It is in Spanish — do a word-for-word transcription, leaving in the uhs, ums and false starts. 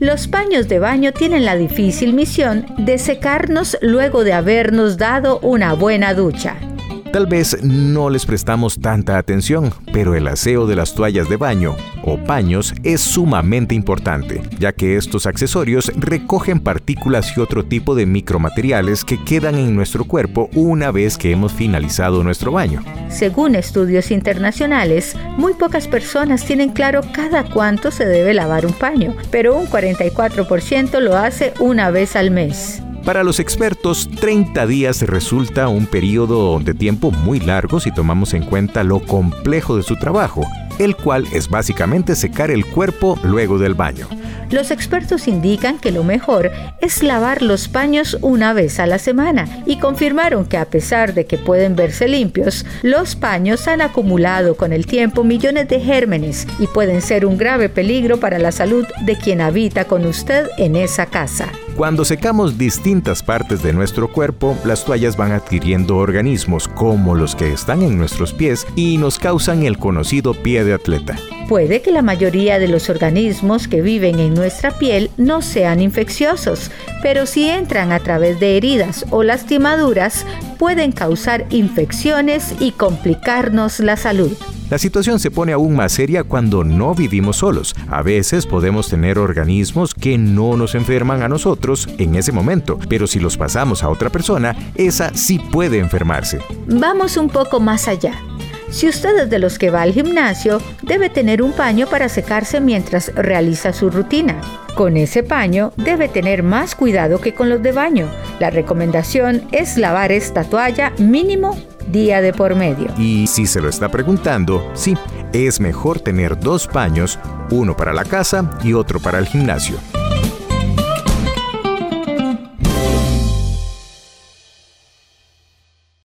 Los paños de baño tienen la difícil misión de secarnos luego de habernos dado una buena ducha. Tal vez no les prestamos tanta atención, pero el aseo de las toallas de baño o paños es sumamente importante, ya que estos accesorios recogen partículas y otro tipo de micromateriales que quedan en nuestro cuerpo una vez que hemos finalizado nuestro baño. Según estudios internacionales, muy pocas personas tienen claro cada cuánto se debe lavar un paño, pero un cuarenta y cuatro por ciento lo hace una vez al mes. Para los expertos, treinta días resulta un periodo de tiempo muy largo si tomamos en cuenta lo complejo de su trabajo, el cual es básicamente secar el cuerpo luego del baño. Los expertos indican que lo mejor es lavar los paños una vez a la semana y confirmaron que a pesar de que pueden verse limpios, los paños han acumulado con el tiempo millones de gérmenes y pueden ser un grave peligro para la salud de quien habita con usted en esa casa. Cuando secamos distintas partes de nuestro cuerpo, las toallas van adquiriendo organismos como los que están en nuestros pies y nos causan el conocido pie de atleta. Puede que la mayoría de los organismos que viven en nuestra piel no sean infecciosos, pero si entran a través de heridas o lastimaduras, pueden causar infecciones y complicarnos la salud. La situación se pone aún más seria cuando no vivimos solos. A veces podemos tener organismos que no nos enferman a nosotros en ese momento, pero si los pasamos a otra persona, esa sí puede enfermarse. Vamos un poco más allá. Si usted es de los que va al gimnasio, debe tener un paño para secarse mientras realiza su rutina. Con ese paño debe tener más cuidado que con los de baño. La recomendación es lavar esta toalla mínimo día de por medio. Y si se lo está preguntando, sí, es mejor tener dos paños, uno para la casa y otro para el gimnasio.